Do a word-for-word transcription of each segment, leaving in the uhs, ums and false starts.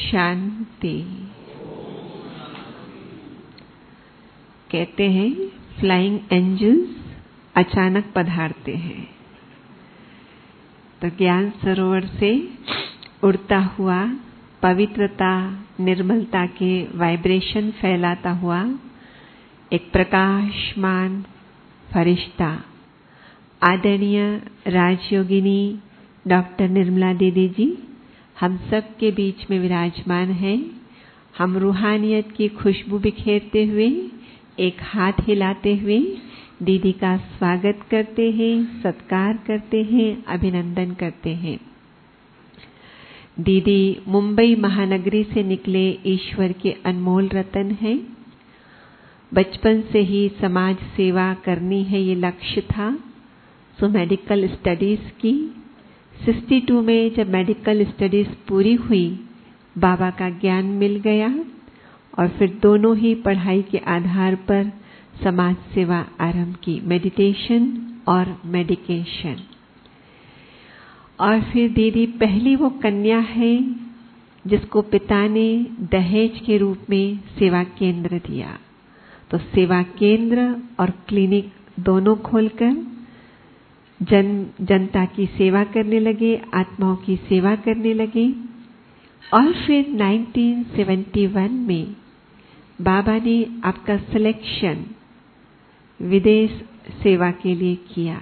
शांति। कहते हैं flying angels अचानक पधारते हैं। तो ज्ञान सरोवर से उड़ता हुआ पवित्रता निर्मलता के वाइब्रेशन फैलाता हुआ एक प्रकाशमान फरिश्ता आदरणीय राजयोगिनी डॉक्टर निर्मला दीदी जी हम सब के बीच में विराजमान हैं। हम रूहानियत की खुशबू बिखेरते हुए एक हाथ हिलाते हुए दीदी का स्वागत करते हैं, सत्कार करते हैं, अभिनंदन करते हैं। दीदी मुंबई महानगरी से निकले ईश्वर के अनमोल रतन हैं। बचपन से ही समाज सेवा करनी है ये लक्ष्य था। सो मेडिकल स्टडीज की बासठ में जब मेडिकल स्टडीज पूरी हुई बाबा का ज्ञान मिल गया और फिर दोनों ही पढ़ाई के आधार पर समाज सेवा आरंभ की, मेडिटेशन और मेडिकेशन। और फिर दीदी पहली वो कन्या है जिसको पिता ने दहेज के रूप में सेवा केंद्र दिया। तो सेवा केंद्र और क्लिनिक दोनों खोलकर जन जनता की सेवा करने लगे, आत्माओं की सेवा करने लगे। और फिर उन्नीस सौ इकहत्तर में बाबा ने आपका सिलेक्शन विदेश सेवा के लिए किया।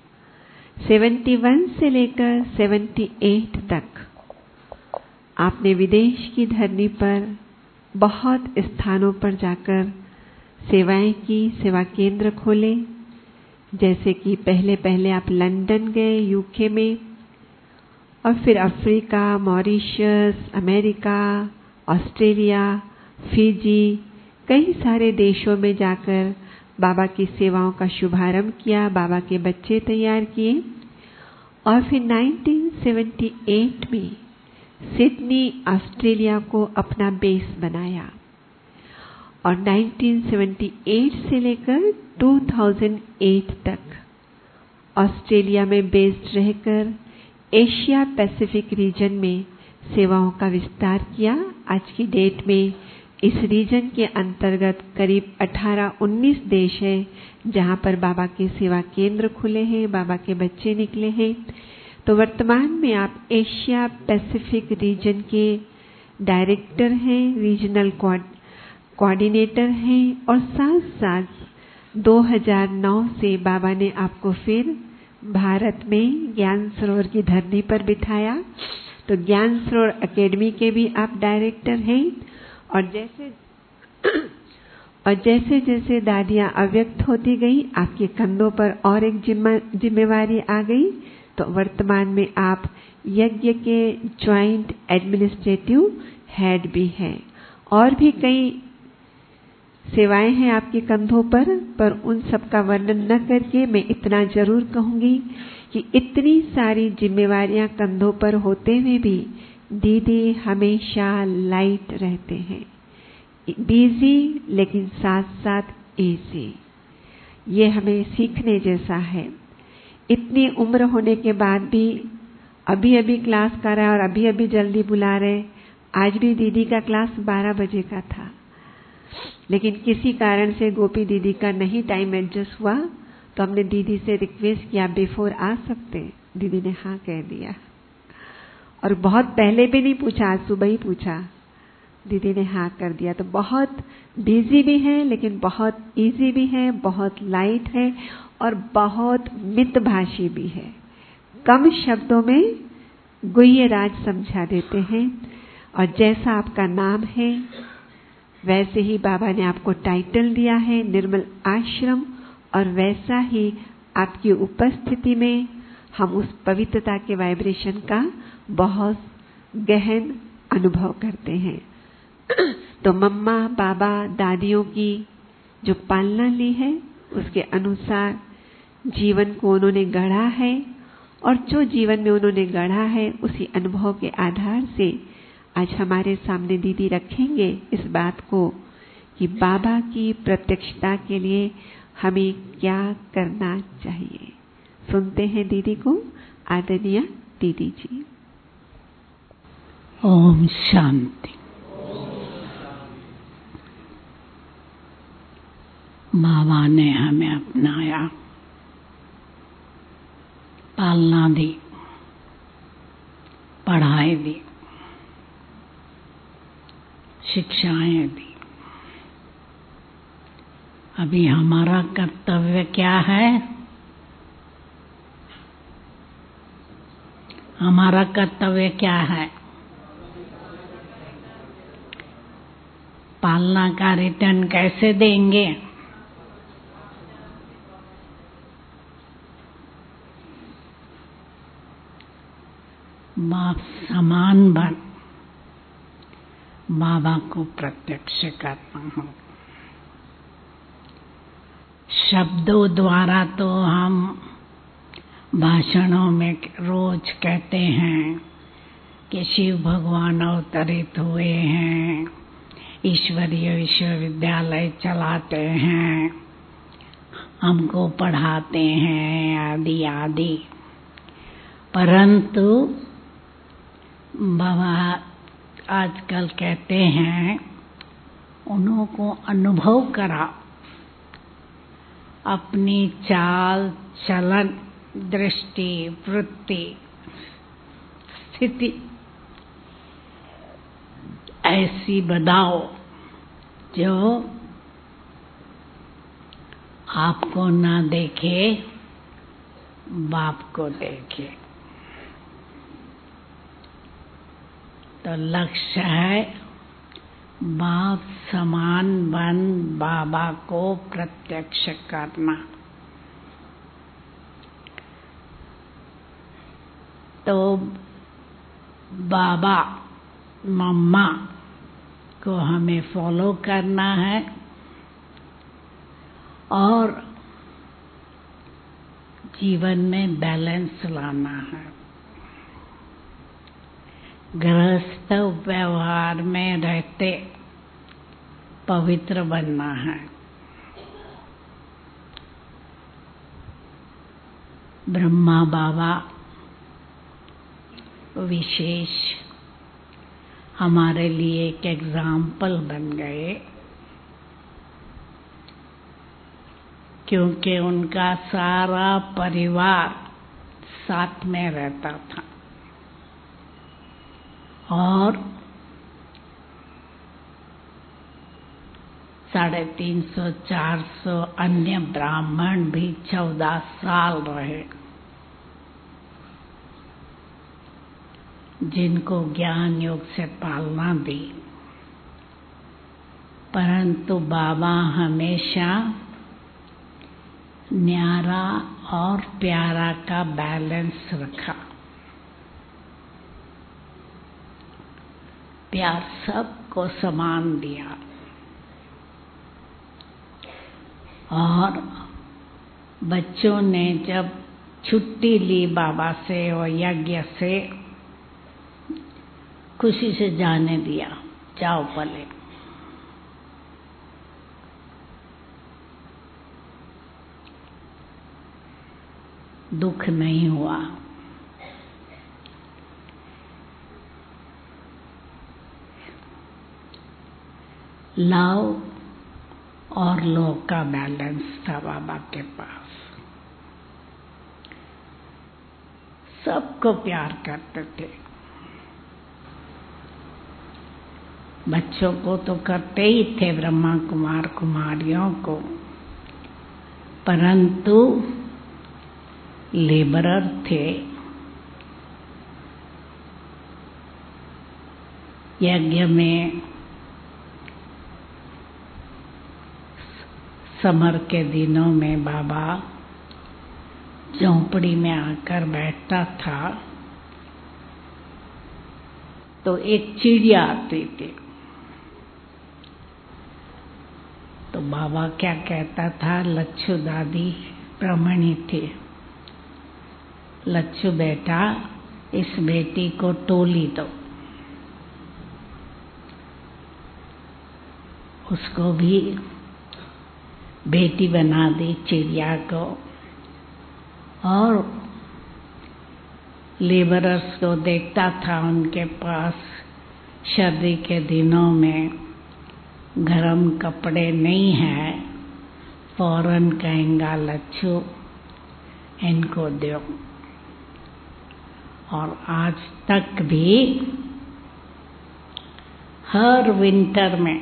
इकहत्तर से लेकर अठहत्तर तक आपने विदेश की धरनी पर बहुत स्थानों पर जाकर सेवाएं की, सेवा केंद्र खोले। जैसे कि पहले पहले आप लंदन गए यूके में, और फिर Africa, Mauritius, America, Australia, Fiji, कई सारे देशों में जाकर बाबा की सेवाओं का शुभारंभ किया, बाबा के बच्चे तैयार किए। और फिर उन्नीस सौ अठहत्तर में सिडनी ऑस्ट्रेलिया को अपना बेस बनाया और उन्नीस सौ अठहत्तर से लेकर दो हज़ार आठ तक ऑस्ट्रेलिया में बेस्ड रहकर एशिया पैसिफिक रीजन में सेवाओं का विस्तार किया। आज की डेट में इस रीजन के अंतर्गत करीब अठारह उन्नीस देश हैं जहां पर बाबा के सेवा केंद्र खुले हैं, बाबा के बच्चे निकले हैं। तो वर्तमान में आप एशिया पैसिफिक रीजन के डायरेक्टर हैं, रीजनल कोऑर्डिनेटर हैं और साथ साथ दो हज़ार नौ से बाबा ने आपको फिर भारत में ज्ञान सरोवर की धरती पर बिठाया। तो ज्ञान सरोवर एकेडमी के भी आप डायरेक्टर हैं। और जैसे और जैसे जैसे दादियां अव्यक्त होती गई आपके कंधों पर और एक जिम्मेवारी आ गई। तो वर्तमान में आप यज्ञ के ज्वाइंट एडमिनिस्ट्रेटिव हेड भी हैं और भी कई सेवाएं हैं आपके कंधों पर। पर उन सब का वर्णन न करके मैं इतना जरूर कहूंगी कि इतनी सारी जिम्मेवारियां कंधों पर होते हुए भी दीदी हमेशा लाइट रहते हैं, बिजी लेकिन साथ साथ इजी। ये हमें सीखने जैसा है। इतनी उम्र होने के बाद भी अभी अभी क्लास कर रहा है और अभी अभी जल्दी बुला रहे। आज भी दीदी का क्लास बारह बजे का था, लेकिन किसी कारण से गोपी दीदी का नहीं टाइम एडजस्ट हुआ। तो हमने दीदी से रिक्वेस्ट किया बिफोर आ सकते, दीदी ने हाँ कह दिया। और बहुत पहले भी नहीं पूछा, आज सुबह ही पूछा, दीदी ने हाँ कर दिया। तो बहुत बिजी भी है लेकिन बहुत इजी भी है, बहुत लाइट है और बहुत मितभाषी भी है। कम शब्दों में गुह्य राज समझा देते हैं। और जैसा आपका नाम है वैसे ही बाबा ने आपको टाइटल दिया है निर्मल आश्रम, और वैसा ही आपकी उपस्थिति में हम उस पवित्रता के वाइब्रेशन का बहुत गहन अनुभव करते हैं। तो मम्मा बाबा दादियों की जो पालना ली है उसके अनुसार जीवन को उन्होंने गढ़ा है, और जो जीवन में उन्होंने गढ़ा है उसी अनुभव के आधार से आज हमारे सामने दीदी रखेंगे इस बात को कि बाबा की प्रत्यक्षता के लिए हमें क्या करना चाहिए। सुनते हैं दीदी को, आदरणीय दीदी जी। ओम शांति। बाबा ने हमें अपनाया, पालना दी, पढ़ाई दी, शिक्षाएं दी। अभी हमारा कर्तव्य क्या है? हमारा कर्तव्य क्या है? पालना का रिटर्न कैसे देंगे? बाप समान बन बाबा को प्रत्यक्ष करना हो। शब्दों द्वारा तो हम भाषणों में रोज कहते हैं कि शिव भगवान अवतरित हुए हैं, ईश्वरीय विश्वविद्यालय चलाते हैं, हमको पढ़ाते हैं, आदि आदि। परंतु बाबा आजकल कहते हैं उन्हों को अनुभव करा, अपनी चाल चलन दृष्टि वृत्ति स्थिति ऐसी बनाओ जो आपको ना देखे, बाप को देखे। तो लक्ष्य है बाप समान बन बाबा को प्रत्यक्ष करना। तो बाबा मम्मा को हमें फॉलो करना है और जीवन में बैलेंस लाना है। गृहस्थ व्यवहार में रहते पवित्र बनना है। ब्रह्मा बाबा विशेष हमारे लिए एक एग्जाम्पल बन गए, क्योंकि उनका सारा परिवार साथ में रहता था और साढ़े तीन सौ चार सौ अन्य ब्राह्मण भी चौदह साल रहे, जिनको ज्ञान योग से पालना दी। परंतु बाबा हमेशा न्यारा और प्यारा का बैलेंस रखा। प्यार सबको समान दिया और बच्चों ने जब छुट्टी ली बाबा से और यज्ञ से, खुशी से जाने दिया, जाओ भले। दुख नहीं हुआ। लव और लोभ का बैलेंस था बाबा के पास। सबको प्यार करते थे। बच्चों को तो करते ही थे, ब्रह्मा कुमार कुमारियों को, परंतु लेबरर थे, यज्ञ में समर के दिनों में बाबा झोंपड़ी में आकर बैठता था तो एक चिड़िया आती थी, तो बाबा क्या कहता था, लच्छू दादी ब्राह्मणी थी, लच्छू बेटा इस बेटी को टोली दो। उसको भी बेटी बना दी चिड़िया को, और लेबरर्स को देखता था उनके पास सर्दी के दिनों में गर्म कपड़े नहीं हैं फौरन कहेंगा लच्छू इनको दो। और आज तक भी हर विंटर में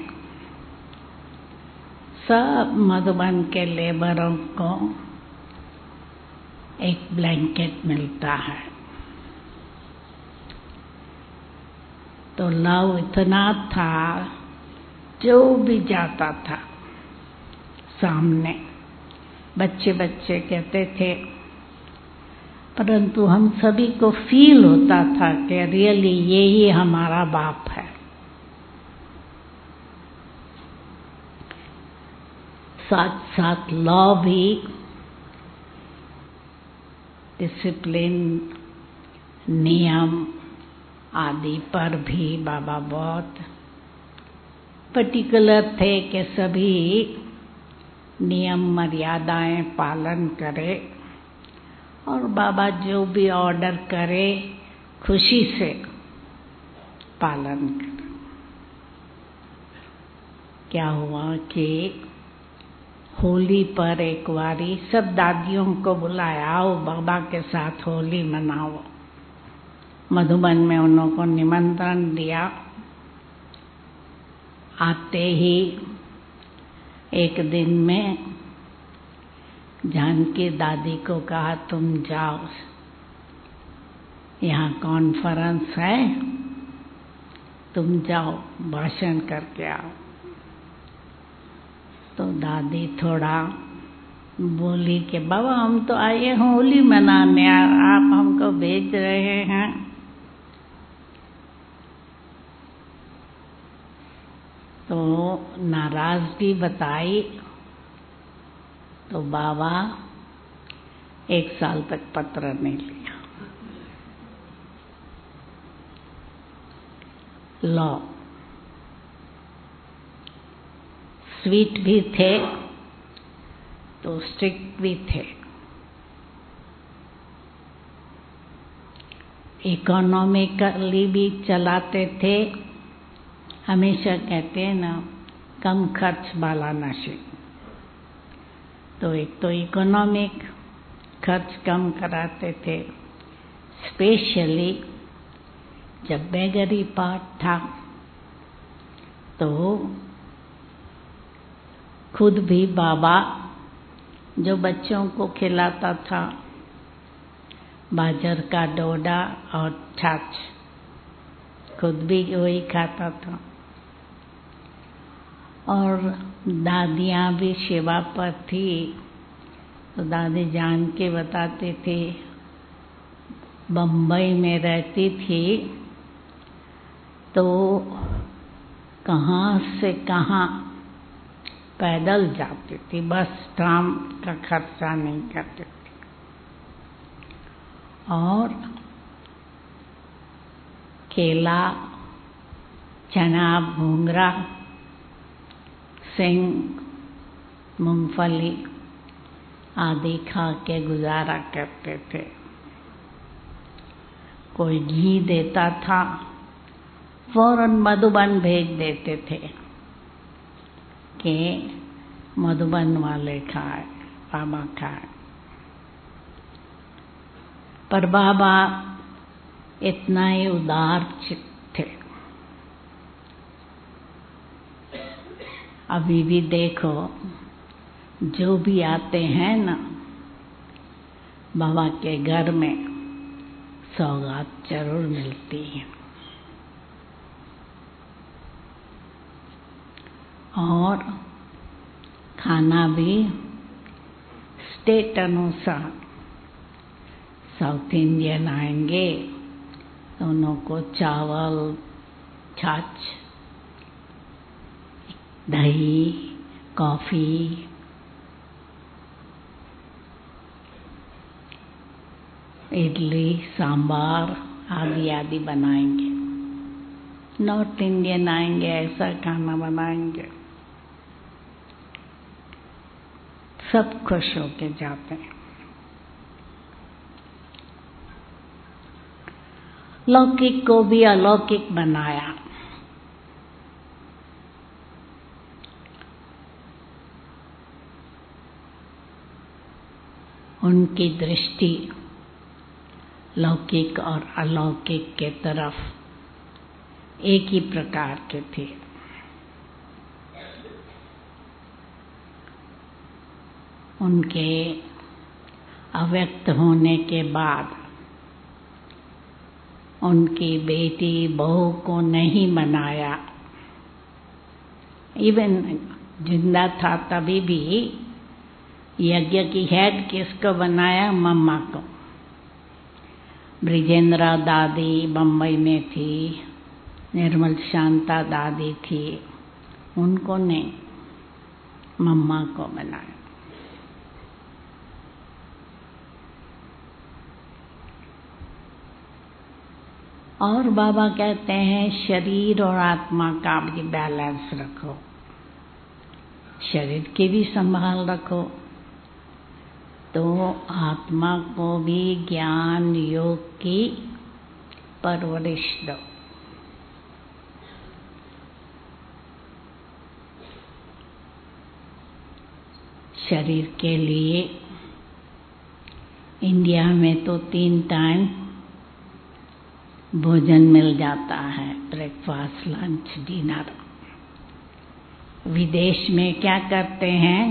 सब मधुबन के लेबरों को एक ब्लैंकेट मिलता है। तो लव इतना था, जो भी जाता था सामने बच्चे बच्चे कहते थे, परंतु हम सभी को फील होता था कि रियली यही हमारा बाप है। साथ साथ लॉ भी, डिसिप्लिन, नियम आदि पर भी बाबा बहुत पर्टिकुलर थे कि सभी नियम मर्यादाएं पालन करे और बाबा जो भी ऑर्डर करे खुशी से पालन करे। क्या हुआ कि होली पर एक बारी सब दादियों को बुलाया, आओ बाबा के साथ होली मनाओ। मधुबन में उन्हों को निमंत्रण दिया। आते ही एक दिन में जानकी दादी को कहा, तुम जाओ, यहाँ कॉन्फ्रेंस है, तुम जाओ भाषण करके आओ। तो दादी थोड़ा बोली कि बाबा हम तो आए हैं होली मनाने, आप हमको भेज रहे हैं। तो नाराजगी बताई। तो बाबा एक साल तक पत्र नहीं लिया। लॉ स्वीट भी थे तो स्ट्रिक्ट भी थे। इकोनॉमिकली भी चलाते थे। हमेशा कहते हैं ना, कम खर्च वाला नशे। तो एक तो इकोनॉमिक खर्च कम कराते थे। स्पेशली जब बेगरी पाठ था तो खुद भी बाबा जो बच्चों को खिलाता था बाजर का डोडा और छाछ, खुद भी वही खाता था। और दादियाँ भी सेवा पर थी तो दादी जान के बताते थे, बम्बई में रहती थी तो कहाँ से कहाँ पैदल जाती थी, बस ट्राम का खर्चा नहीं करती थी। और केला, चना, भूंगरा, सिंग, मूंगफली आदि खा के गुजारा करते थे। कोई घी देता था फौरन मधुबन भेज देते थे कि मधुबन वाले खाए, बाबा खाए। पर बाबा इतना ही उदार चित्त थे। अभी भी देखो, जो भी आते हैं ना बाबा के घर में सौगात जरूर मिलती है। और खाना भी स्टेट अनुसार, साउथ इंडियन आएंगे तो उनको चावल, छाछ, दही, कॉफ़ी, इडली, सांबार आदि आदि बनाएंगे। नॉर्थ इंडियन आएंगे ऐसा खाना बनाएंगे। सब खुश होके जाते हैं। लौकिक को भी अलौकिक बनाया। उनकी दृष्टि लौकिक और अलौकिक के तरफ एक ही प्रकार के थे। उनके अव्यक्त होने के बाद उनकी बेटी बहू को नहीं बनाया। इवन जिंदा था तभी भी यज्ञ की हेड किसको बनाया? मम्मा को। ब्रिजेंद्रा दादी बम्बई में थी, निर्मल शांता दादी थी, उनको नहीं, मम्मा को बनाया। और बाबा कहते हैं शरीर और आत्मा का भी बैलेंस रखो, शरीर की भी संभाल रखो, तो आत्मा को भी ज्ञान योग की परवरिश दो। शरीर के लिए इंडिया में तो तीन टाइम भोजन मिल जाता है, ब्रेकफास्ट, लंच, डिनर। विदेश में क्या करते हैं?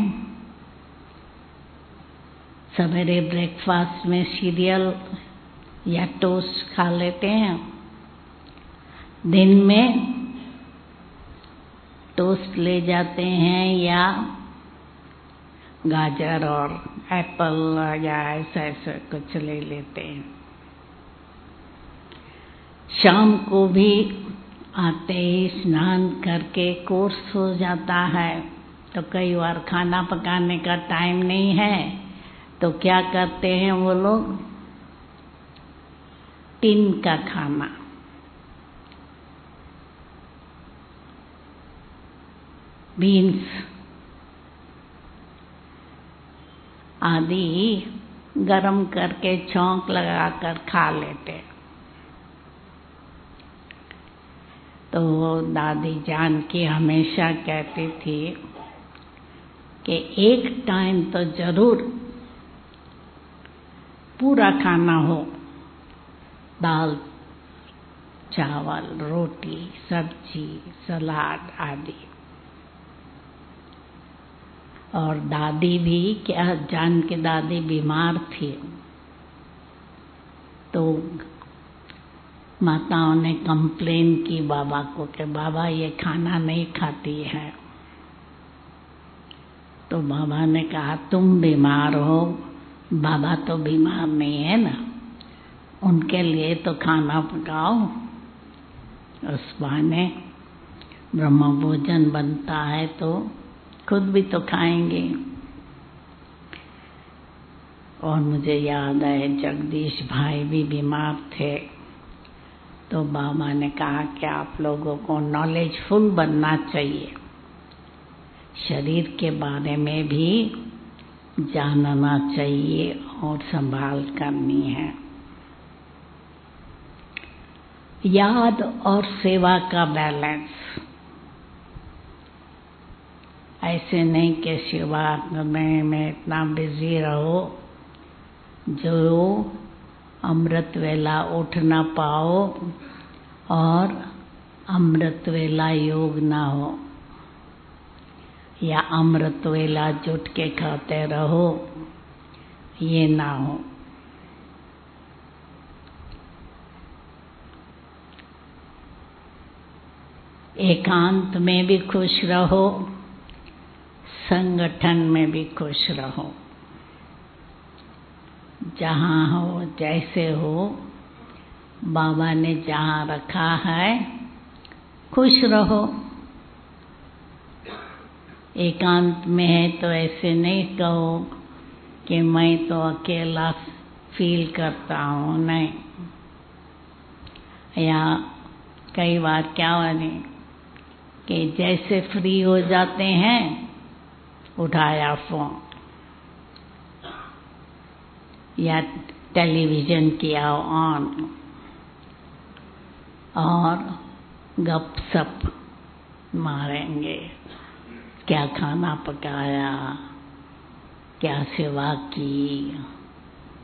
सवेरे ब्रेकफास्ट में सीरियल या टोस्ट खा लेते हैं, दिन में टोस्ट ले जाते हैं या गाजर और एप्पल या ऐसा ऐसा कुछ ले लेते हैं। शाम को भी आते ही स्नान करके कोर्स हो जाता है, तो कई बार खाना पकाने का टाइम नहीं है, तो क्या करते हैं वो लोग? टिन का खाना, बीन्स आदि गरम करके छौंक लगाकर खा लेते। तो दादी जान की हमेशा कहती थी कि एक टाइम तो जरूर पूरा खाना हो, दाल, चावल, रोटी, सब्जी, सलाद आदि। और दादी भी क्या, जान की दादी बीमार थी, तो माताओं ने कंप्लेन की बाबा को कि बाबा ये खाना नहीं खाती है। तो बाबा ने कहा तुम बीमार हो, बाबा तो बीमार नहीं है ना, उनके लिए तो खाना पकाओ। उस बहाने ब्रह्म भोजन बनता है तो खुद भी तो खाएंगे। और मुझे याद है जगदीश भाई भी बीमार थे, तो बाबा ने कहा कि आप लोगों को नॉलेजफुल बनना चाहिए, शरीर के बारे में भी जानना चाहिए और संभाल करनी है। याद और सेवा का बैलेंस, ऐसे नहीं कि सेवा करने में इतना बिजी रहो जो अमृत वेला उठ ना पाओ और अमृत वेला योग ना हो, या अमृत वेला जुट के खाते रहो, ये ना हो। एकांत में भी खुश रहो, संगठन में भी खुश रहो, जहाँ हो जैसे हो, बाबा ने जहाँ रखा है खुश रहो। एकांत में है तो ऐसे नहीं कहो कि मैं तो अकेला फील करता हूँ, नहीं। या कई बार क्या बने कि जैसे फ्री हो जाते हैं उठाया फोन या टेलीविजन किया ऑन और गपशप मारेंगे, क्या खाना पकाया, क्या सेवा की,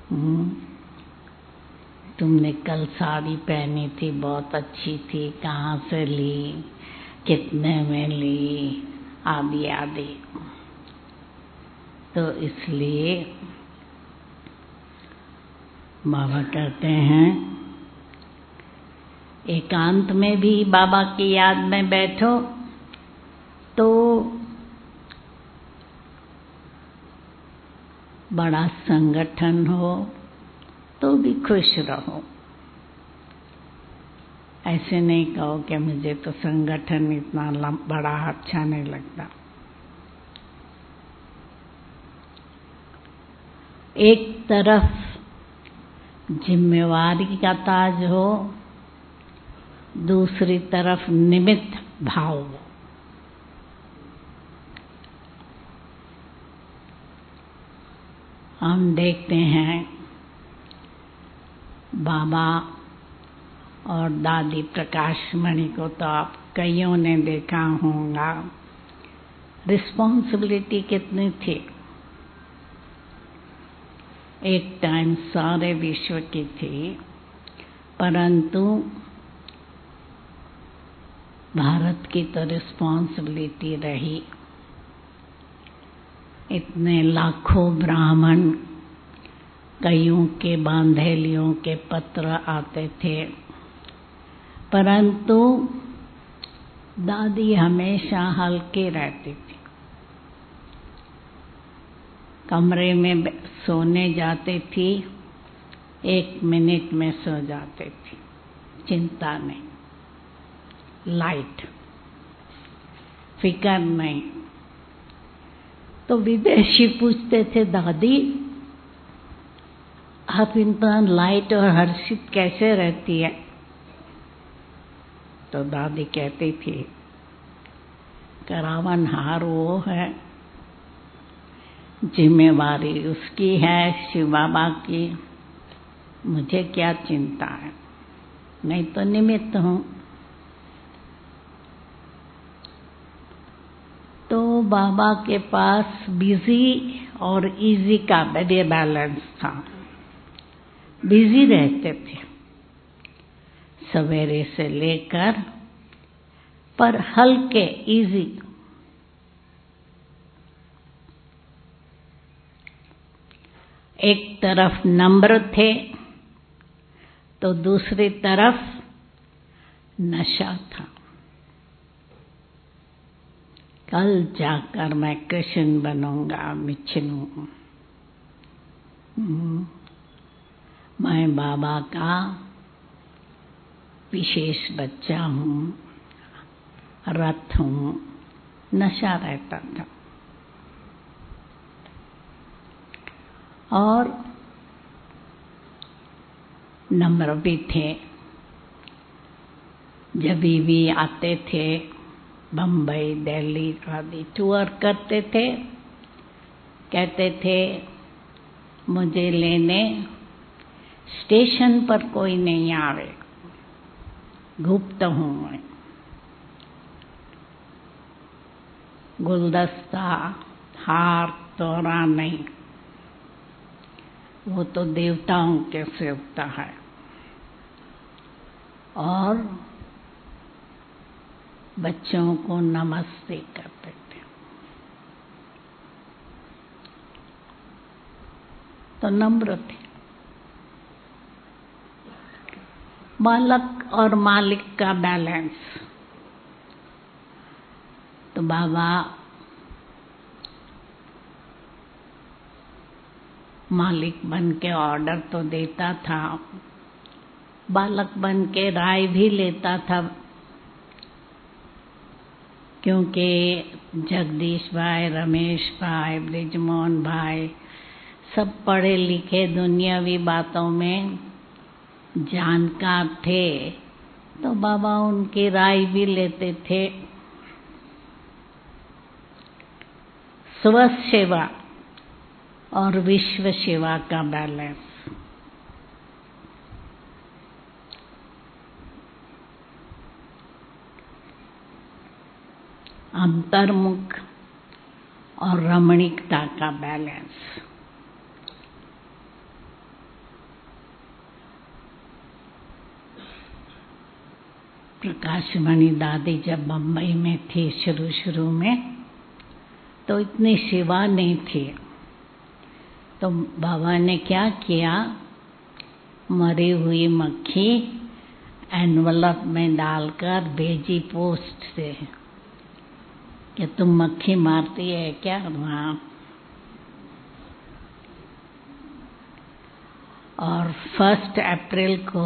हम्म, तुमने कल साड़ी पहनी थी, बहुत अच्छी थी, कहाँ से ली, कितने में ली, आदि आदि। तो इसलिए बाबा कहते हैं एकांत में भी बाबा की याद में बैठो तो बड़ा संगठन हो तो भी खुश रहो। ऐसे नहीं कहो कि मुझे तो संगठन इतना बड़ा अच्छा नहीं लगता। एक तरफ जिम्मेवारी का ताज हो, दूसरी तरफ निमित्त भाव हो। हम देखते हैं बाबा और दादी प्रकाश मणि को तो आप कईयों ने देखा होगा, रिस्पॉन्सिबिलिटी कितनी थी। एक टाइम सारे विश्व की थी, परंतु भारत की तो रिस्पॉन्सिबिलिटी रही। इतने लाखों ब्राह्मण, कईयों के बांधेलियों के पत्र आते थे, परंतु दादी हमेशा हल्के रहती थी। कमरे में सोने जाती थी, एक मिनट में सो जाती थी, चिंता नहीं, लाइट, फिकर नहीं। तो विदेशी पूछते थे, दादी आप इतना लाइट और हर्षित कैसे रहती है? तो दादी कहती थी, करावनहार वो है, जिम्मेवारी उसकी है, शिव बाबा की, मुझे क्या चिंता है, मैं तो निमित्त हूँ। तो बाबा के पास बिजी और इजी का बढ़िया बैलेंस था। बिजी रहते थे सवेरे से लेकर, पर हल्के इजी। एक तरफ नम्र थे तो दूसरी तरफ नशा था। कल जाकर मैं कृष्ण बनूंगा, विष्णु। मैं बाबा का विशेष बच्चा हूँ, रथ हूँ, नशा रहता था। और नम्र भी थे। जब भी आते थे बम्बई, दिल्ली आदि टूर करते थे, कहते थे मुझे लेने स्टेशन पर कोई नहीं आवे, गुप्त हूँ मैं। गुलदस्ता, हार, तोरा नहीं, वो तो देवताओं के से होता है। और बच्चों को नमस्ते करते थे। तो नम्र थे। बालक और मालिक का बैलेंस। तो बाबा मालिक बन के ऑर्डर तो देता था, बालक बन के राय भी लेता था, क्योंकि जगदीश भाई, रमेश भाई, ब्रिजमोहन भाई सब पढ़े लिखे दुनियावी बातों में जानकार थे। तो बाबा उनकी राय भी लेते थे। स्व सेवा और विश्व सेवा का बैलेंस। अंतर्मुख और रमणीकता का बैलेंस। प्रकाशमणि दादी जब बम्बई में थी शुरू शुरू में, तो इतनी सेवा नहीं थी। तो बाबा ने क्या किया, मरी हुई मक्खी एनवलप में डालकर भेजी पोस्ट से कि तुम मक्खी मारती है क्या? वहाँ और फर्स्ट अप्रैल को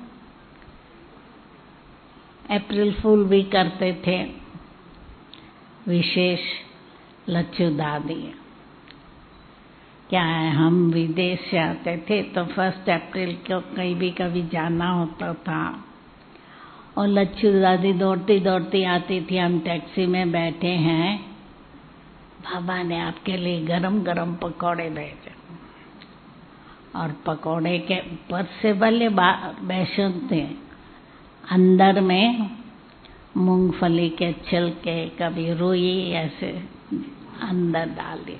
अप्रैल फूल भी करते थे विशेष लच्छू दादी। क्या है, हम विदेश से आते थे तो फर्स्ट अप्रैल को कहीं भी कभी जाना होता था और लच्छू दादी दौड़ती दौड़ती आती थी। हम टैक्सी में बैठे हैं, बाबा ने आपके लिए गरम गरम पकौड़े भेजे और पकौड़े के ऊपर से भले बेसन थे, अंदर में मूंगफली के छिलके, कभी रुई ऐसे अंदर डाली।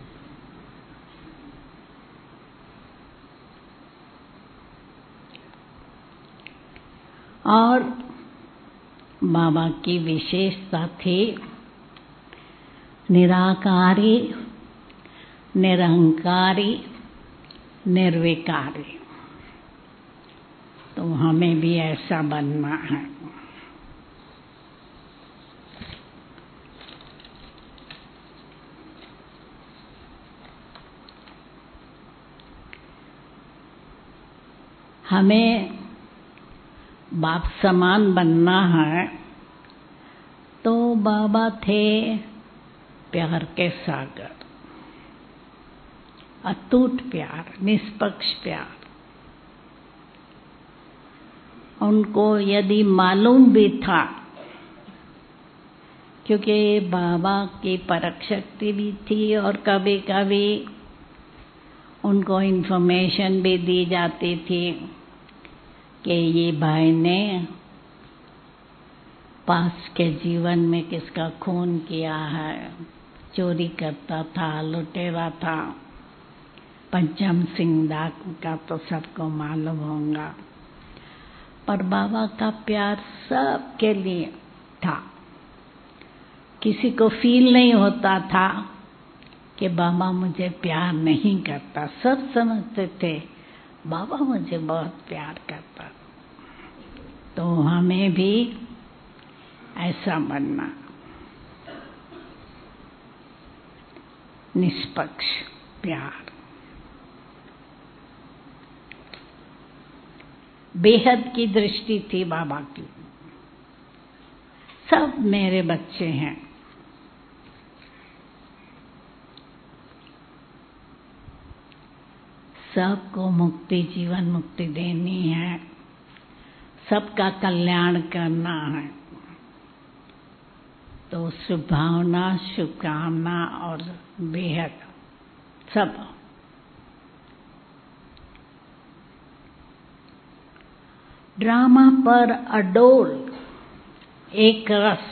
और बाबा की विशेषता थी निराकारी, निरंकारी, निर्विकारी। तो हमें भी ऐसा बनना है। हमें बाप समान बनना है। तो बाबा थे प्यार के सागर, अटूट प्यार, निष्पक्ष प्यार। उनको यदि मालूम भी था, क्योंकि बाबा की परख शक्ति भी थी और कभी कभी उनको इन्फॉर्मेशन भी दी जाती थी कि ये भाई ने पास के जीवन में किसका खून किया है, चोरी करता था, लुटेरा था। पंचम सिंह दास का तो सबको मालूम होगा। पर बाबा का प्यार सबके लिए था। किसी को फील नहीं होता था कि बाबा मुझे प्यार नहीं करता। सब समझते थे बाबा मुझे बहुत प्यार करता। तो हमें भी ऐसा बनना, निष्पक्ष प्यार। बेहद की दृष्टि थी बाबा की। सब मेरे बच्चे हैं। सबको मुक्ति, जीवन मुक्ति देनी है, सबका कल्याण करना है। तो शुभभावना, शुभकामना और बेहद सब। ड्रामा पर अडोल एक रस,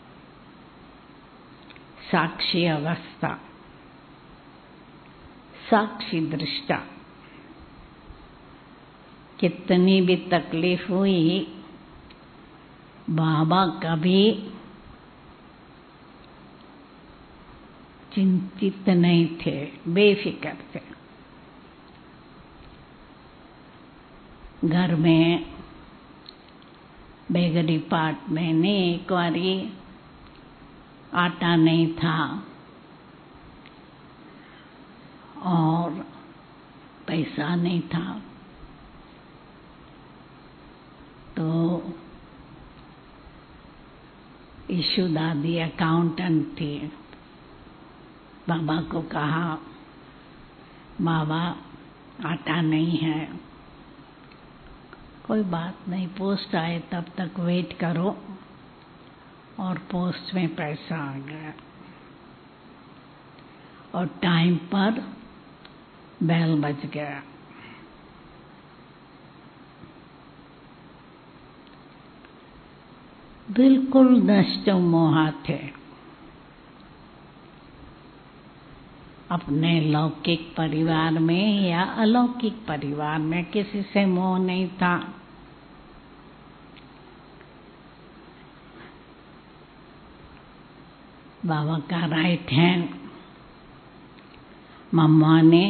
साक्षी अवस्था, साक्षी दृष्टा। कितनी भी तकलीफ हुई, बाबा कभी चिंतित नहीं थे, बेफिक्र थे। घर में बेगरी पार्ट में ने एक बारी आटा नहीं था और पैसा नहीं था, तो ईशु दादी अकाउंटेंट थी। बाबा को कहा बाबा आटा नहीं है। कोई बात नहीं, पोस्ट आए तब तक वेट करो। और पोस्ट में पैसा आ गया और टाइम पर बेल बज गया। बिल्कुल नष्ट मोहा थे। अपने लौकिक परिवार में या अलौकिक परिवार में किसी से मोह नहीं था। बाबा का राइट हैंड मम्मा ने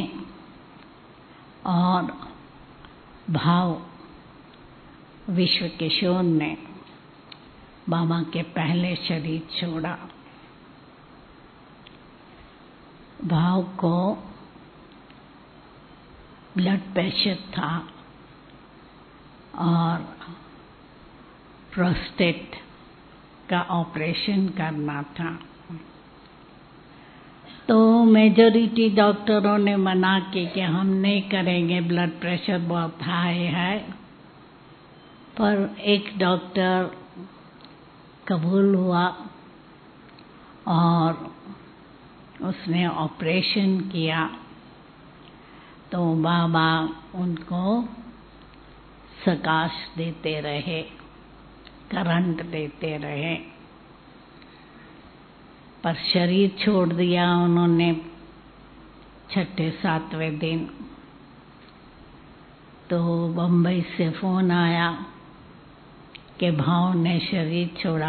और भाव विश्व किशोर ने बाबा के पहले शरीर छोड़ा। भाव को ब्लड प्रेशर था और प्रोस्टेट का ऑपरेशन करना था, तो मेजॉरिटी डॉक्टरों ने मना की कि हम नहीं करेंगे, ब्लड प्रेशर बहुत हाई है। पर एक डॉक्टर कबूल हुआ और उसने ऑपरेशन किया, तो बाबा उनको प्रकाश देते रहे, करंट देते रहे। पर शरीर छोड़ दिया उन्होंने छठे सातवें दिन। तो बम्बई से फोन आया कि भाव ने शरीर छोड़ा।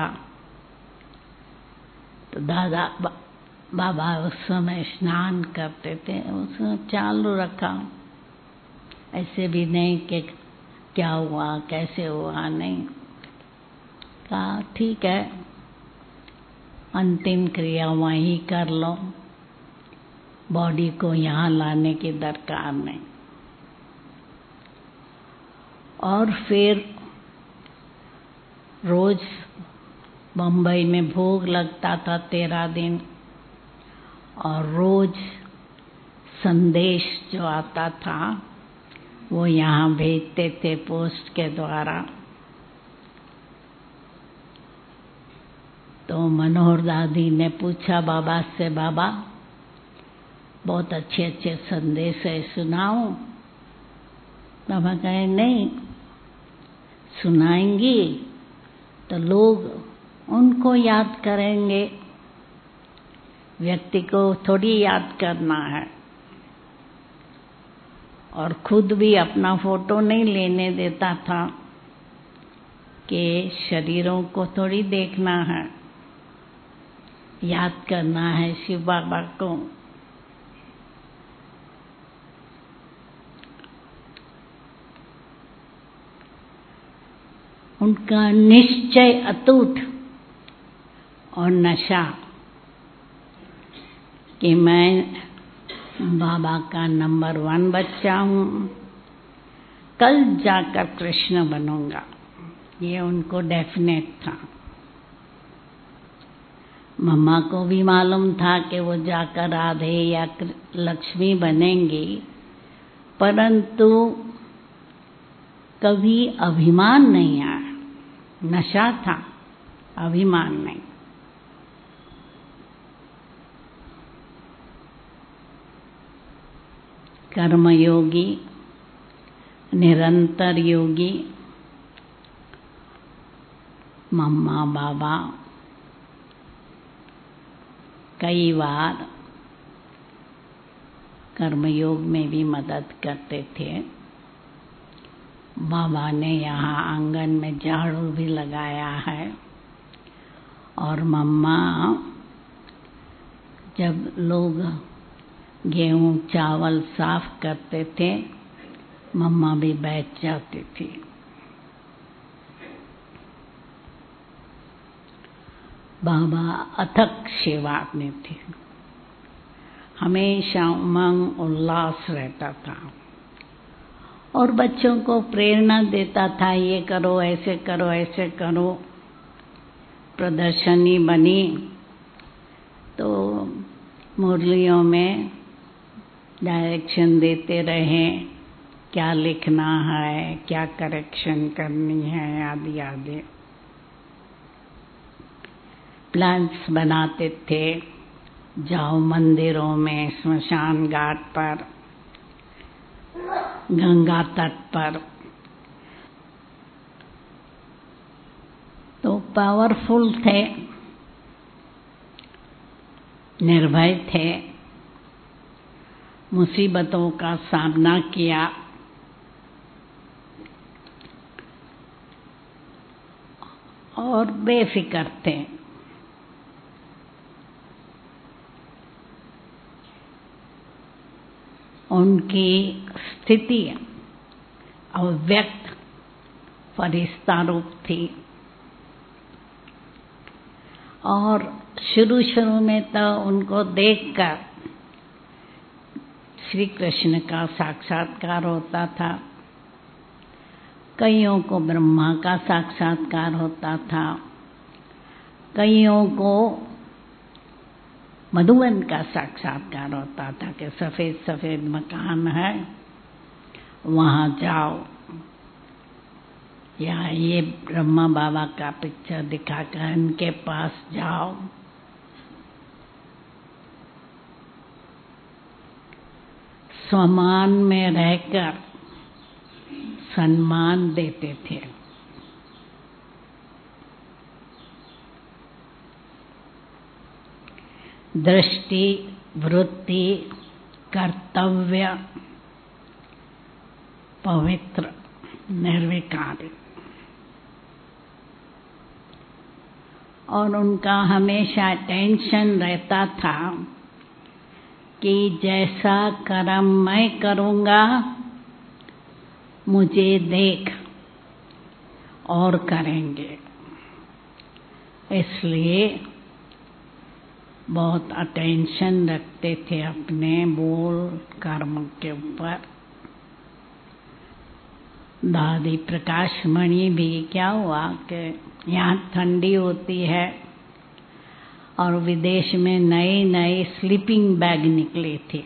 तो दादा बा, बाबा उस समय स्नान करते थे, उसने चालू रखा, ऐसे भी नहीं कि क्या हुआ कैसे हुआ, नहीं। कहा ठीक है, अंतिम क्रिया वहीं कर लो, बॉडी को यहाँ लाने की दरकार नहीं। और फिर रोज बम्बई में भोग लगता था तेरह दिन, और रोज संदेश जो आता था वो यहाँ भेजते थे पोस्ट के द्वारा। तो मनोहर दादी ने पूछा बाबा से, बाबा बहुत अच्छे अच्छे संदेश है, सुनाओ। बाबा कहे नहीं, सुनाएंगी तो लोग उनको याद करेंगे, व्यक्ति को थोड़ी याद करना है। और खुद भी अपना फोटो नहीं लेने देता था कि शरीरों को थोड़ी देखना है, याद करना है शिव बाबा को। उनका निश्चय अटूट और नशा कि मैं बाबा का नंबर वन बच्चा हूँ, कल जाकर कृष्ण बनूंगा, ये उनको डेफिनेट था। मम्मा को भी मालूम था कि वो जाकर राधे या लक्ष्मी बनेंगी, परंतु कभी अभिमान नहीं आया, नशा था, अभिमान नहीं। कर्मयोगी, निरंतर योगी मम्मा बाबा कई बार कर्मयोग में भी मदद करते थे। बाबा ने यहाँ आंगन में झाड़ू भी लगाया है। और मम्मा जब लोग गेहूं चावल साफ करते थे, मम्मा भी बैठ जाती थी। बाबा अथक सेवा में थे, हमेशा उमंग उल्लास रहता था और बच्चों को प्रेरणा देता था, ये करो ऐसे करो ऐसे करो। प्रदर्शनी बनी तो मुरलियों में डायरेक्शन देते रहे, क्या लिखना है, क्या करेक्शन करनी है, आदि आदि। प्लान्स बनाते थे, जाओ मंदिरों में, स्मशान घाट पर, गंगा तट पर। तो पावरफुल थे, निर्भय थे, मुसीबतों का सामना किया और बेफिक्र थे। उनकी स्थिति अव्यक्त फरिश्ता रूप थी। और शुरू शुरू में तो उनको देखकर श्री कृष्ण का साक्षात्कार होता था, कईयों को ब्रह्मा का साक्षात्कार होता था, कईयों को मधुबन का साक्षात्कार होता था कि सफेद सफेद मकान है वहाँ जाओ, या ये ब्रह्मा बाबा का पिक्चर दिखाकर इनके पास जाओ। सम्मान में रहकर सम्मान देते थे। दृष्टि, वृत्ति, कर्तव्य, पवित्र, निर्विकारी। और उनका हमेशा टेंशन रहता था कि जैसा कर्म मैं करूँगा मुझे देख और करेंगे, इसलिए बहुत अटेंशन रखते थे अपने बोल कर्म के ऊपर। दादी प्रकाश मणि भी क्या हुआ कि यहाँ ठंडी होती है और विदेश में नए नए स्लीपिंग बैग निकले थे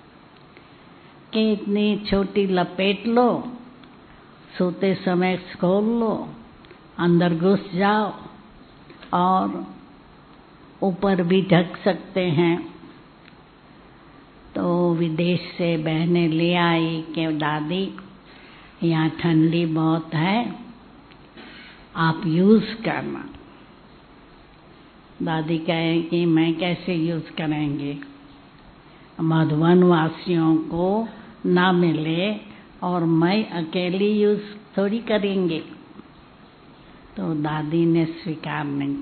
कि इतनी छोटी लपेट लो, सोते समय खोल लो, अंदर घुस जाओ और ऊपर भी ढक सकते हैं। तो विदेश से बहनें ले आई कि दादी यहाँ ठंडी बहुत है, आप यूज़ करना। दादी कहे कि मैं कैसे यूज़ करेंगे, मधुबन वासियों को ना मिले और मैं अकेली यूज़ थोड़ी करेंगे। तो दादी ने स्वीकार नहीं।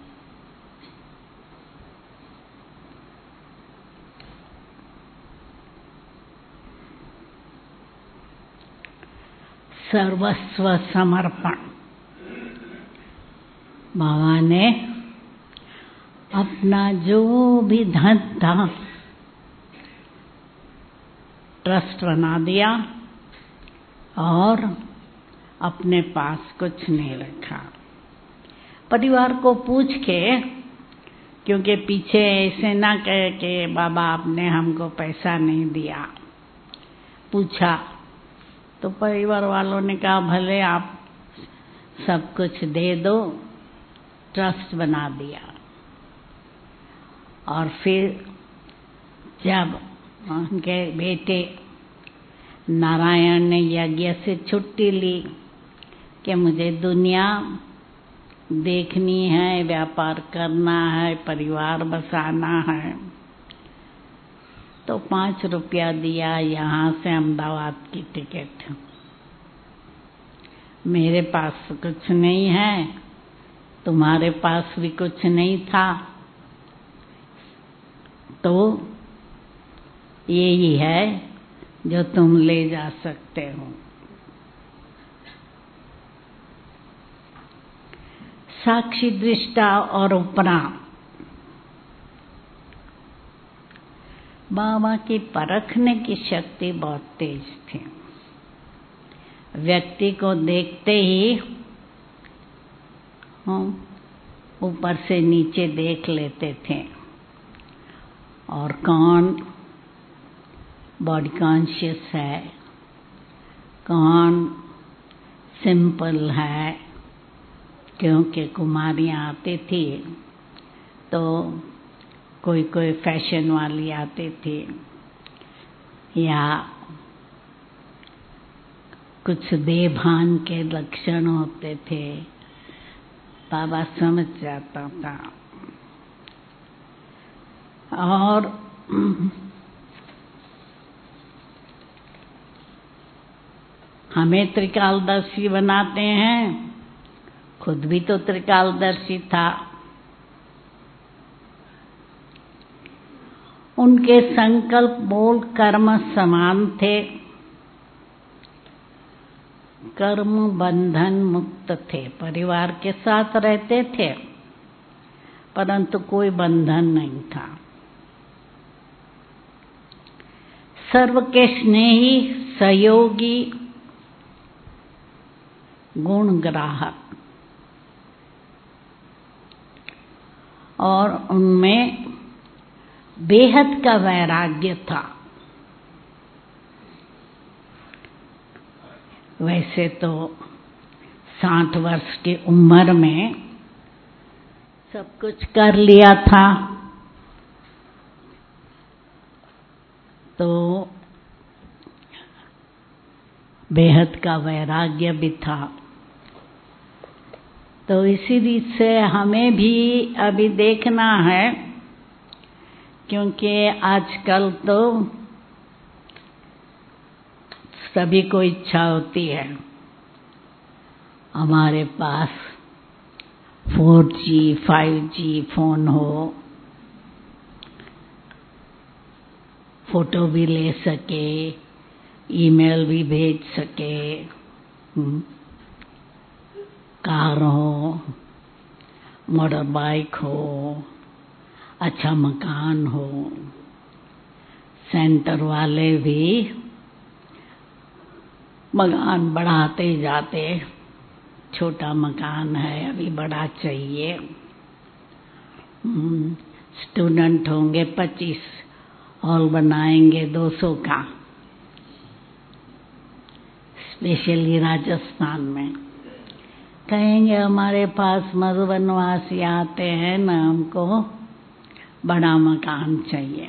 सर्वस्व समर्पण। बाबा ने अपना जो भी धन था ट्रस्ट बना दिया और अपने पास कुछ नहीं रखा। परिवार को पूछ के, क्योंकि पीछे ऐसे ना कहे कि बाबा आपने हमको पैसा नहीं दिया, पूछा तो परिवार वालों ने कहा भले आप सब कुछ दे दो, ट्रस्ट बना दिया। और फिर जब उनके बेटे नारायण ने यज्ञ से छुट्टी ली कि मुझे दुनिया देखनी है, व्यापार करना है, परिवार बसाना है, तो पाँच रुपया दिया यहाँ से अहमदाबाद की टिकट। मेरे पास कुछ नहीं है, तुम्हारे पास भी कुछ नहीं था, तो यही है जो तुम ले जा सकते हो। साक्षी दृष्टा और उपरा। बाबा की परखने की शक्ति बहुत तेज थी। व्यक्ति को देखते ही हम ऊपर से नीचे देख लेते थे और कौन बॉडी कॉन्शियस है, कौन सिंपल है। क्योंकि कुमारियाँ आती थी तो कोई कोई फैशन वाली आती थी या कुछ देभान के लक्षण होते थे, बाबा समझ जाता था। और हमें त्रिकालदर्शी बनाते हैं, खुद भी तो त्रिकालदर्शी था। उनके संकल्प बोल कर्म समान थे, कर्म बंधन मुक्त थे। परिवार के साथ रहते थे परंतु कोई बंधन नहीं था। सर्व के स्नेही, सहयोगी, गुण ग्राहक, और उनमें बेहद का वैराग्य था। वैसे तो साठ वर्ष की उम्र में सब कुछ कर लिया था, तो बेहद का वैराग्य भी था। तो इसी रीत से हमें भी अभी देखना है, क्योंकि आजकल तो सभी को इच्छा होती है हमारे पास four G, five G phone हो, फोटो भी ले सके, ईमेल भी भेज सके, कार हो, मोटर बाइक हो, अच्छा मकान हो। सेंटर वाले भी मकान बढ़ाते जाते, छोटा मकान है अभी बड़ा चाहिए। स्टूडेंट होंगे पच्चीस, हॉल बनाएंगे दो सौ का, स्पेशली राजस्थान में। कहेंगे हमारे पास मधुबनवासी आते हैं ना, हमको बड़ा मकान चाहिए।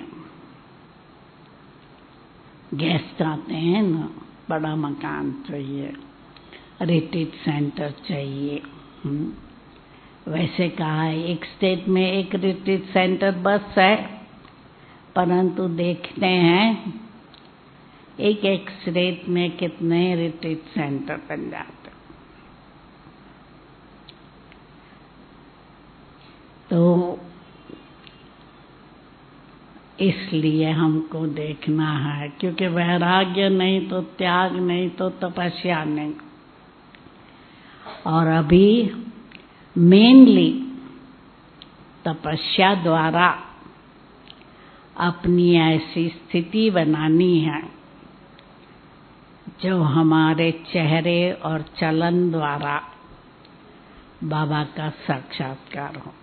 गेस्ट आते हैं ना, बड़ा मकान चाहिए, रिट्रीट सेंटर चाहिए। वैसे कहा है एक स्टेट में एक रिट्रीट सेंटर बस है, परंतु देखते हैं एक एक स्टेट में कितने रिट्रीट सेंटर बन जाते। तो इसलिए हमको देखना है, क्योंकि वैराग्य नहीं तो त्याग नहीं तो तपस्या नहीं। और अभी मेनली तपस्या द्वारा अपनी ऐसी स्थिति बनानी है जो हमारे चेहरे और चलन द्वारा बाबा का साक्षात्कार हो।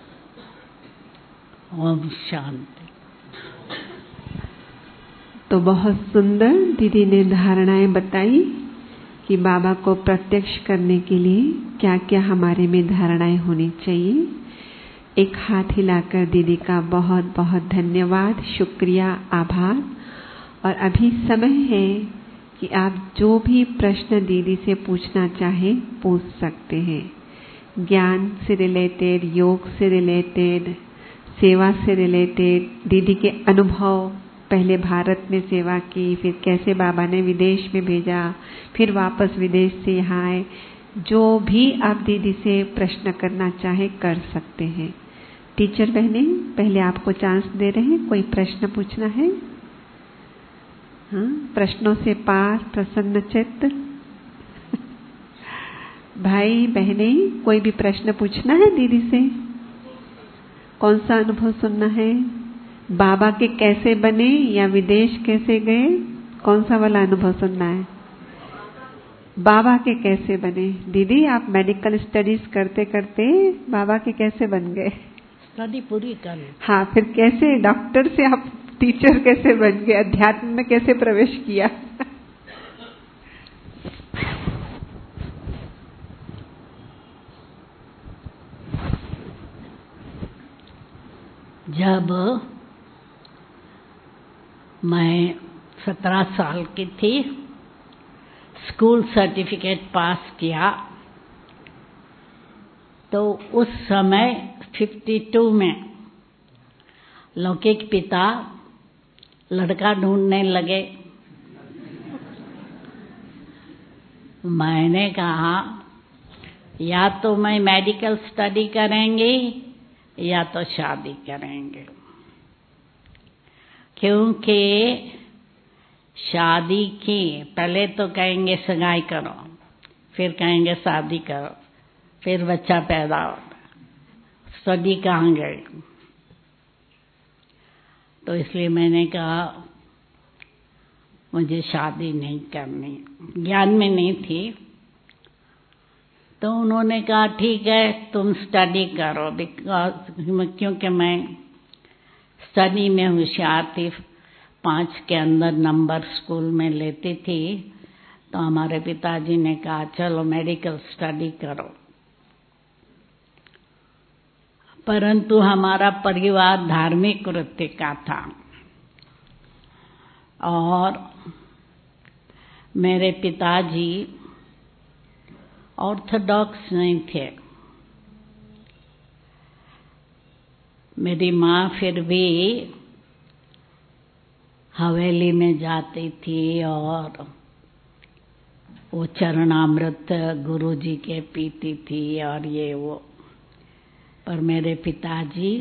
ओम शांति। तो बहुत सुंदर दीदी ने धारणाएं बताई कि बाबा को प्रत्यक्ष करने के लिए क्या क्या हमारे में धारणाएं होनी चाहिए। एक हाथ हिलाकर दीदी का बहुत बहुत धन्यवाद, शुक्रिया, आभार। और अभी समय है कि आप जो भी प्रश्न दीदी से पूछना चाहे पूछ सकते हैं। ज्ञान से रिलेटेड, योग से रिलेटेड, सेवा से रिलेटेड, दीदी के अनुभव, पहले भारत में सेवा की, फिर कैसे बाबा ने विदेश में भेजा, फिर वापस विदेश से यहाँ आए। जो भी आप दीदी से प्रश्न करना चाहे कर सकते हैं। टीचर बहने पहले आपको चांस दे रहे हैं, कोई प्रश्न पूछना है? हाँ, प्रश्नों से पार, प्रसन्न चित्त। भाई बहने कोई भी प्रश्न पूछना है दीदी से? कौन सा अनुभव सुनना है? बाबा के कैसे बने या विदेश कैसे गए, कौन सा वाला अनुभव सुनना है? बाबा के कैसे बने। दीदी आप मेडिकल स्टडीज करते करते बाबा के कैसे बन गए? स्टडी पूरी कर। हाँ, फिर कैसे डॉक्टर से आप टीचर कैसे बन गए, अध्यात्म में कैसे प्रवेश किया? जब मैं सत्रह साल की थी, स्कूल सर्टिफिकेट पास किया, तो उस समय बावन में लौकिक पिता लड़का ढूंढने लगे। मैंने कहा या तो मैं मेडिकल स्टडी करेंगे या तो शादी करेंगे। क्योंकि शादी की पहले तो कहेंगे सगाई करो, फिर कहेंगे शादी करो, फिर बच्चा पैदा हो, स्टडी कहाँ गई। तो इसलिए मैंने कहा मुझे शादी नहीं करनी, ज्ञान में नहीं थी। तो उन्होंने कहा ठीक है तुम स्टडी करो, बिकॉज क्योंकि मैं स्टडी में होशियार थी, पाँच के अंदर नंबर स्कूल में लेती थी। तो हमारे पिताजी ने कहा चलो मेडिकल स्टडी करो। परंतु हमारा परिवार धार्मिक वृत्ति का था और मेरे पिताजी ऑर्थोडॉक्स नहीं थे। मेरी माँ फिर भी हवेली में जाती थी और वो चरणामृत गुरुजी के पीती थी और ये वो। पर मेरे पिताजी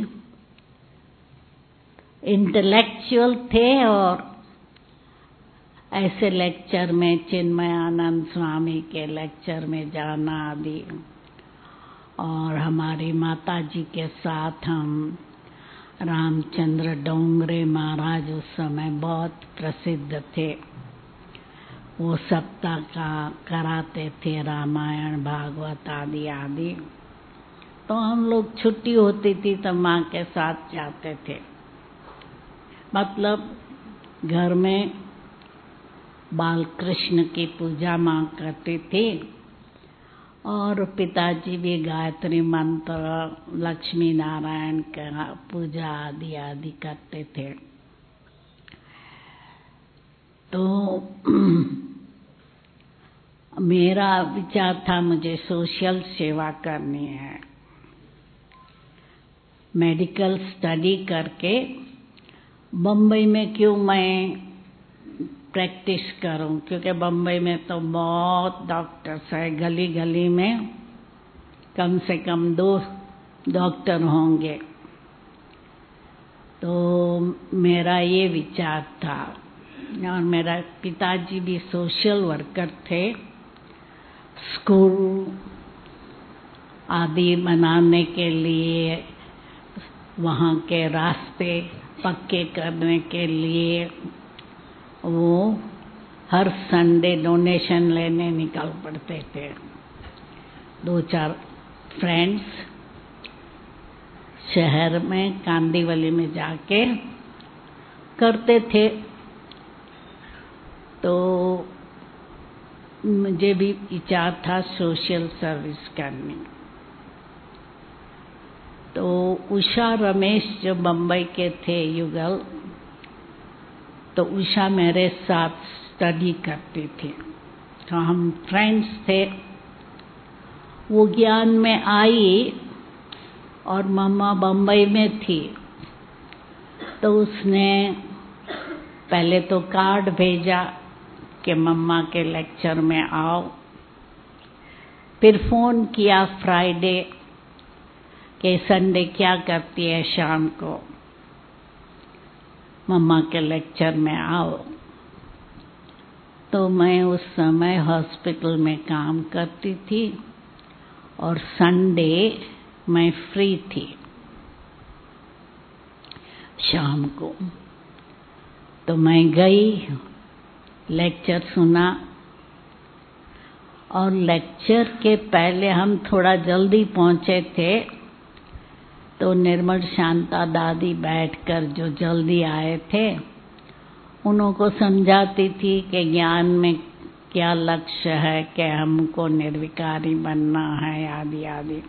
इंटेलेक्चुअल थे और ऐसे लेक्चर में चिन्मयानंद स्वामी के लेक्चर में जाना आदि। और हमारी माता जी के साथ हम रामचंद्र डोंगरे महाराज उस समय बहुत प्रसिद्ध थे, वो सप्ताह का कराते थे, रामायण भागवत आदि आदि। तो हम लोग छुट्टी होती थी तो माँ के साथ जाते थे। मतलब घर में बाल कृष्ण की पूजा माँ करती थी और पिताजी भी गायत्री मंत्र, लक्ष्मी नारायण का पूजा आदि आदि करते थे। तो मेरा विचार था मुझे सोशल सेवा करनी है, मेडिकल स्टडी करके बम्बई में क्यों मैं प्रैक्टिस करूं, क्योंकि बम्बई में तो बहुत डॉक्टर्स है, गली गली में कम से कम दो डॉक्टर होंगे। तो मेरा ये विचार था और मेरा पिताजी भी सोशल वर्कर थे, स्कूल आदि बनाने के लिए, वहाँ के रास्ते पक्के करने के लिए वो हर संडे डोनेशन लेने निकल पड़ते थे। दो चार फ्रेंड्स शहर में कांदीवली में जाके करते थे। तो मुझे भी विचार था सोशल सर्विस करनी। तो उषा रमेश जो बम्बई के थे युगल, तो उषा मेरे साथ स्टडी करती थी, तो हम फ्रेंड्स थे। वो ज्ञान में आई और मम्मा बम्बई में थी, तो उसने पहले तो कार्ड भेजा कि मम्मा के लेक्चर में आओ, फिर फोन किया फ्राइडे कि संडे क्या करती है शाम को, मम्मा के लेक्चर में आओ। तो मैं उस समय हॉस्पिटल में काम करती थी और संडे मैं फ्री थी शाम को। तो मैं गई, लेक्चर सुना और लेक्चर के पहले हम थोड़ा जल्दी पहुंचे थे, तो निर्मल शांता दादी बैठकर जो जल्दी आए थे उन्हों को समझाती थी कि ज्ञान में क्या लक्ष्य है, कि हमको निर्विकारी बनना है आदि आदि।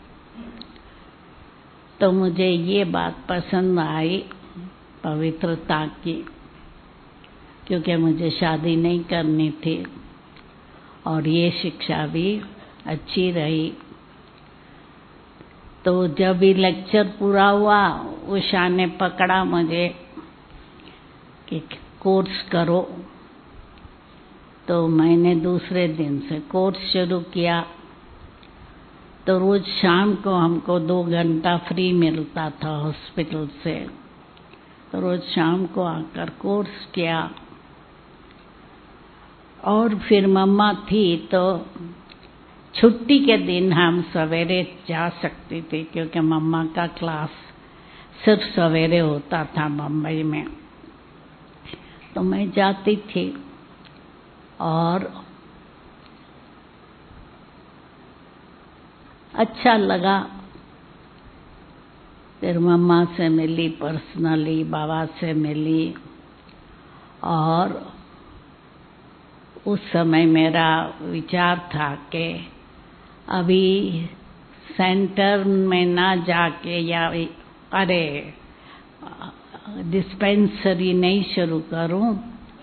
तो मुझे ये बात पसंद आई पवित्रता की, क्योंकि मुझे शादी नहीं करनी थी और ये शिक्षा भी अच्छी रही। तो जब ये लेक्चर पूरा हुआ, उषा ने पकड़ा मुझे कि कोर्स करो। तो मैंने दूसरे दिन से कोर्स शुरू किया। तो रोज शाम को हमको दो घंटा फ्री मिलता था हॉस्पिटल से, तो रोज शाम को आकर कोर्स किया। और फिर मम्मा थी तो छुट्टी के दिन हम सवेरे जा सकते थे, क्योंकि मम्मा का क्लास सिर्फ सवेरे होता था मुंबई में। तो मैं जाती थी और अच्छा लगा। फिर मम्मा से मिली पर्सनली, बाबा से मिली। और उस समय मेरा विचार था कि अभी सेंटर में ना जाके या अरे डिस्पेंसरी नहीं शुरू करूं,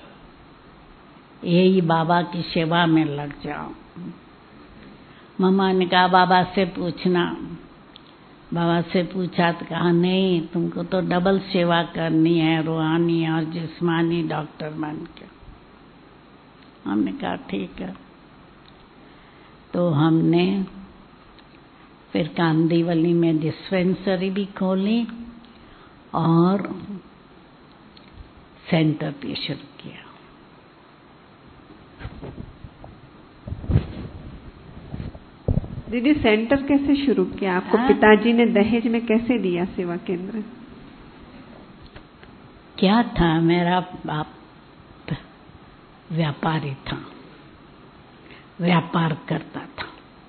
यही बाबा की सेवा में लग जाऊं। मम्मा ने कहा बाबा से पूछना। बाबा से पूछा तो कहा नहीं, तुमको तो डबल सेवा करनी है, रूहानी और जिस्मानी डॉक्टर बन के। हमने कहा ठीक है। तो हमने फिर कांदीवली में डिस्पेंसरी भी खोली और सेंटर भी शुरू किया। दीदी सेंटर कैसे शुरू किया? आपको पिताजी ने दहेज में कैसे दिया सेवा केंद्र? क्या था, मेरा बाप व्यापारी था, व्यापार करता था।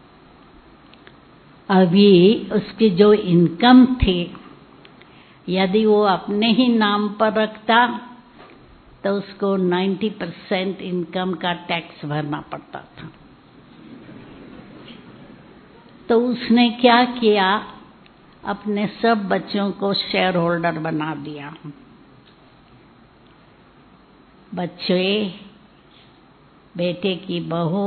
अभी उसकी जो इनकम थी, यदि वो अपने ही नाम पर रखता तो उसको नब्बे परसेंट इनकम का टैक्स भरना पड़ता था। तो उसने क्या किया, अपने सब बच्चों को शेयर होल्डर बना दिया। बच्चे, बेटे की बहू,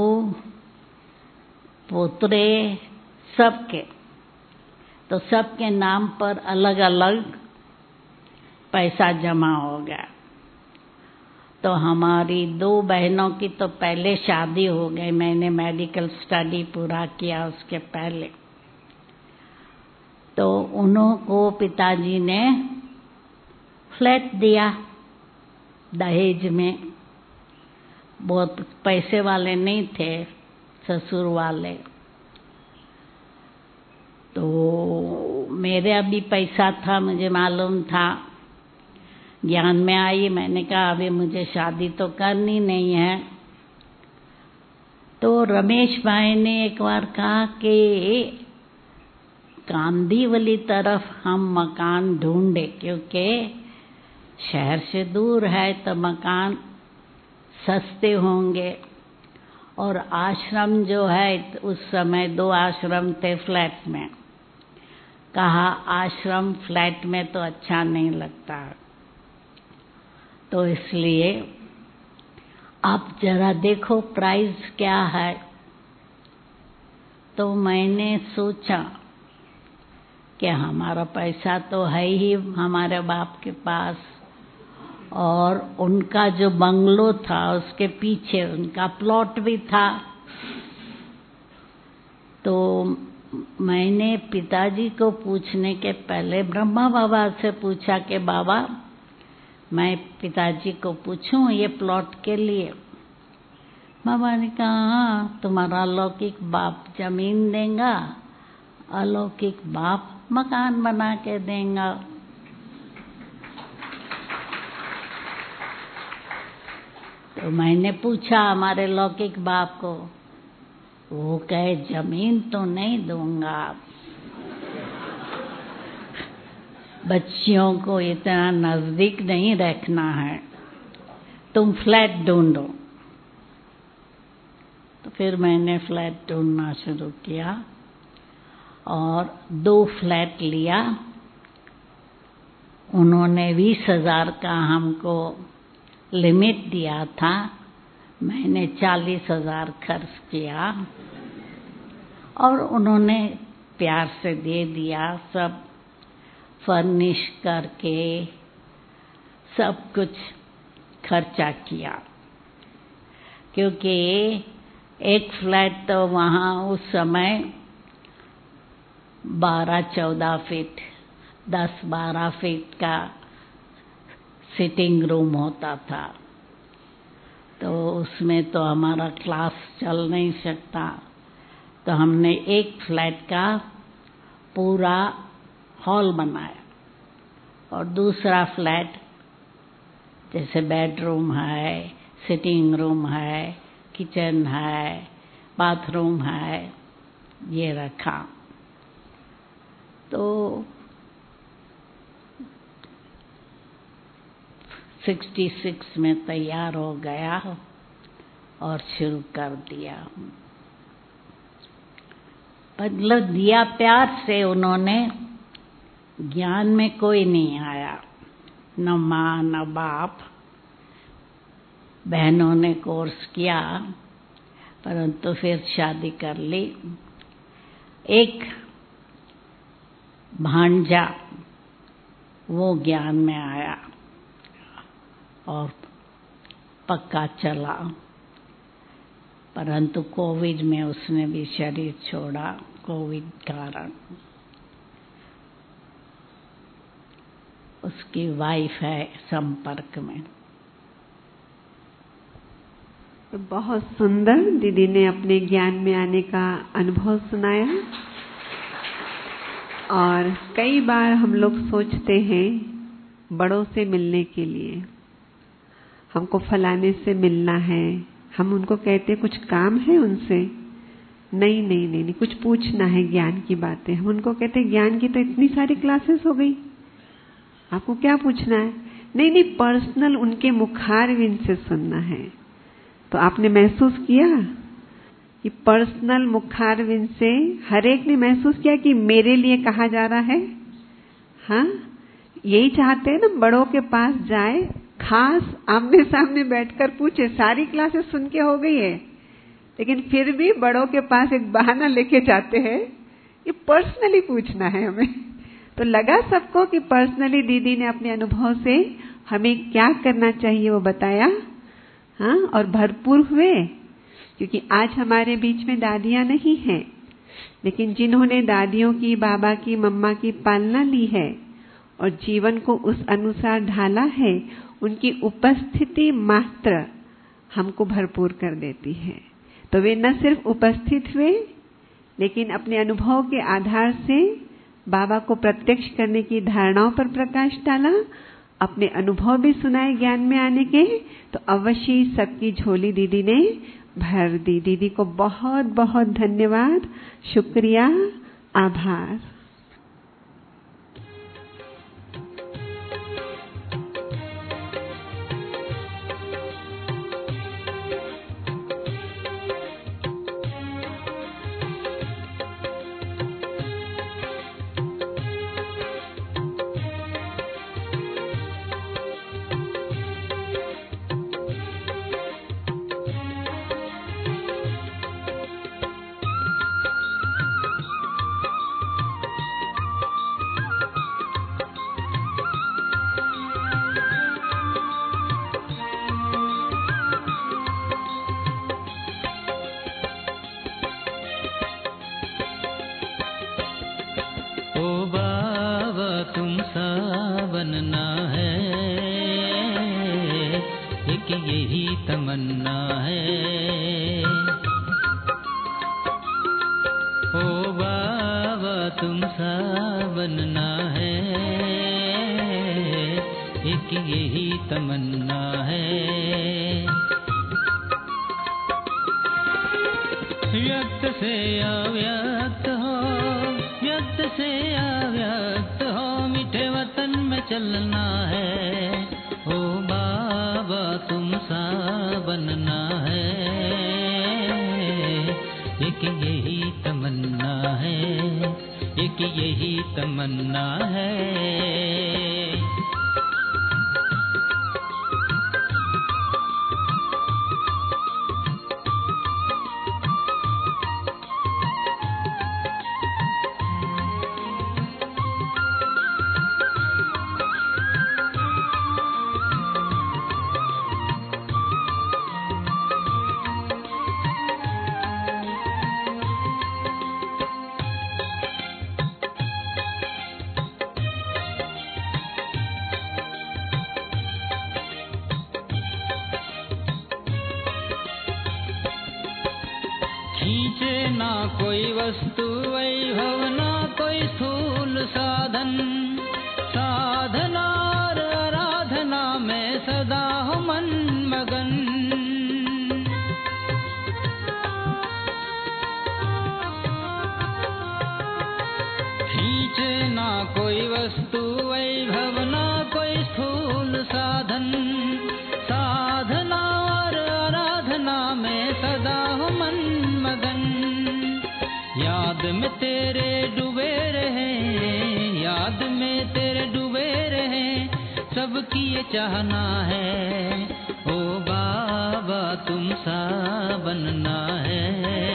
पोतरे, सबके, तो सबके नाम पर अलग अलग पैसा जमा हो गया। तो हमारी दो बहनों की तो पहले शादी हो गई, मैंने मेडिकल स्टडी पूरा किया उसके पहले। तो उनको पिताजी ने फ्लैट दिया दहेज में। बहुत पैसे वाले नहीं थे ससुर वाले। तो मेरे अभी पैसा था, मुझे मालूम था, ज्ञान में आई। मैंने कहा अभी मुझे शादी तो करनी नहीं है। तो रमेश भाई ने एक बार कहा कि कांदीवली तरफ हम मकान ढूंढे, क्योंकि शहर से दूर है तो मकान सस्ते होंगे। और आश्रम जो है, उस समय दो आश्रम थे फ्लैट में। कहा आश्रम फ्लैट में तो अच्छा नहीं लगता, तो इसलिए आप जरा देखो प्राइस क्या है। तो मैंने सोचा कि हमारा पैसा तो है ही हमारे बाप के पास, और उनका जो बंगलो था उसके पीछे उनका प्लॉट भी था। तो मैंने पिताजी को पूछने के पहले ब्रह्मा बाबा से पूछा कि बाबा, मैं पिताजी को पूछूं ये प्लॉट के लिए? बाबा ने कहा हाँ, तुम्हारा अलौकिक बाप जमीन देगा, अलौकिक बाप मकान बना के देगा। तो मैंने पूछा हमारे लौकिक बाप को, वो कहे जमीन तो नहीं दूंगा, बच्चियों को इतना नजदीक नहीं रखना है, तुम फ्लैट ढूंढो। तो फिर मैंने फ्लैट ढूंढना शुरू किया और दो फ्लैट लिया। उन्होंने बीस हजार का हमको लिमिट दिया था, मैंने चालीस हजार खर्च किया और उन्होंने प्यार से दे दिया। सब फर्निश करके सब कुछ खर्चा किया, क्योंकि एक फ्लैट तो वहाँ उस समय बारह चौदह फीट, दस बारह फीट का सिटिंग रूम होता था, तो उसमें तो हमारा क्लास चल नहीं सकता, तो हमने एक फ्लैट का पूरा हॉल बनाया और दूसरा फ्लैट जैसे बेडरूम है, सिटिंग रूम है, किचन है, बाथरूम है, ये रखा। तो सिक्सटी सिक्स में तैयार हो गया और शुरू कर दिया। मतलब दिया प्यार से उन्होंने, ज्ञान में कोई नहीं आया, न माँ न बाप। बहनों ने कोर्स किया परंतु फिर शादी कर ली। एक भांजा वो ज्ञान में आया और पक्का चला, परंतु कोविड में उसने भी शरीर छोड़ा। कोविड कारण उसकी वाइफ है संपर्क में। तो बहुत सुंदर दीदी ने अपने ज्ञान में आने का अनुभव सुनाया। और कई बार हम लोग सोचते हैं बड़ों से मिलने के लिए, हमको फलाने से मिलना है, हम उनको कहते कुछ काम है उनसे, नहीं नहीं नहीं नहीं कुछ पूछना है ज्ञान की बातें। हम उनको कहते ज्ञान की तो इतनी सारी क्लासेस हो गई, आपको क्या पूछना है? नहीं नहीं पर्सनल उनके मुखारविंद से सुनना है। तो आपने महसूस किया कि पर्सनल मुखारविंद से हर एक ने महसूस किया कि मेरे लिए कहा जा रहा है। हाँ, यही चाहते हैं ना, बड़ों के पास जाए, खास आमने सामने बैठकर पूछे। सारी क्लासेस सुन के हो गई है, लेकिन फिर भी बड़ों के पास एक बहाना लेके जाते हैं, ये पर्सनली पूछना है हमें। तो लगा सबको कि पर्सनली दीदी ने अपने अनुभव से हमें क्या करना चाहिए वो बताया। हाँ, और भरपूर हुए, क्योंकि आज हमारे बीच में दादियां नहीं हैं, लेकिन जिन्होंने दादियों की, बाबा की, मम्मा की पालना ली है और जीवन को उस अनुसार ढाला है, उनकी उपस्थिति मात्र हमको भरपूर कर देती है। तो वे न सिर्फ उपस्थित हुए, लेकिन अपने अनुभव के आधार से बाबा को प्रत्यक्ष करने की धारणाओं पर प्रकाश डाला, अपने अनुभव भी सुनाए ज्ञान में आने के। तो अवश्य सबकी झोली दीदी ने भर दी। दीदी को बहुत बहुत धन्यवाद, शुक्रिया, आभार। बनना है, एक यही तमन्ना है। ओ बाबा तुम सा बनना है, एक यही तमन्ना है। व्यक्त से अव्यक्त हो, व्यक्त से अव्यक्त हो, मीठे वतन में चलना है। ओ बाबा तुम सा बनना है, एक यही तमन्ना है, एक यही तमन्ना है। कोई वस्तु वैभव ना कोई स्थूल साधन, साधना और आराधना में सदा हो मन मगन। खींचे ना कोई वस्तु वैभव ना कोई स्थूल साधन, साधना और आराधना में सदा हो मन मगन। याद में तेरे डूबे रहे, याद में तेरे डूबे रहे, सबकी ये चाहना है, ओ बाबा तुम सा बनना है।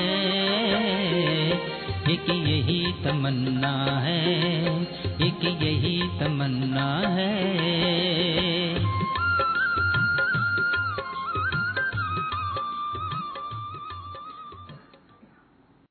एक यही तमन्ना है, एक यही तमन्ना है।